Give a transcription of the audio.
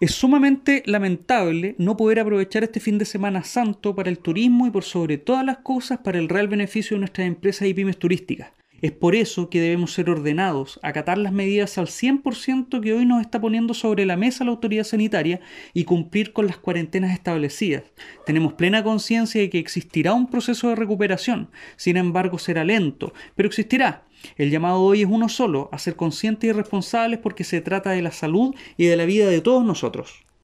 Es sumamente lamentable no poder aprovechar este fin de semana santo para el turismo y por sobre todas las cosas para el real beneficio de nuestras empresas y pymes turísticas. Es por eso que debemos ser ordenados, acatar las medidas al 100% que hoy nos está poniendo sobre la mesa la autoridad sanitaria y cumplir con las cuarentenas establecidas. Tenemos plena conciencia de que existirá un proceso de recuperación, sin embargo será lento, pero existirá. El llamado hoy es uno solo, a ser conscientes y responsables porque se trata de la salud y de la vida de todos nosotros.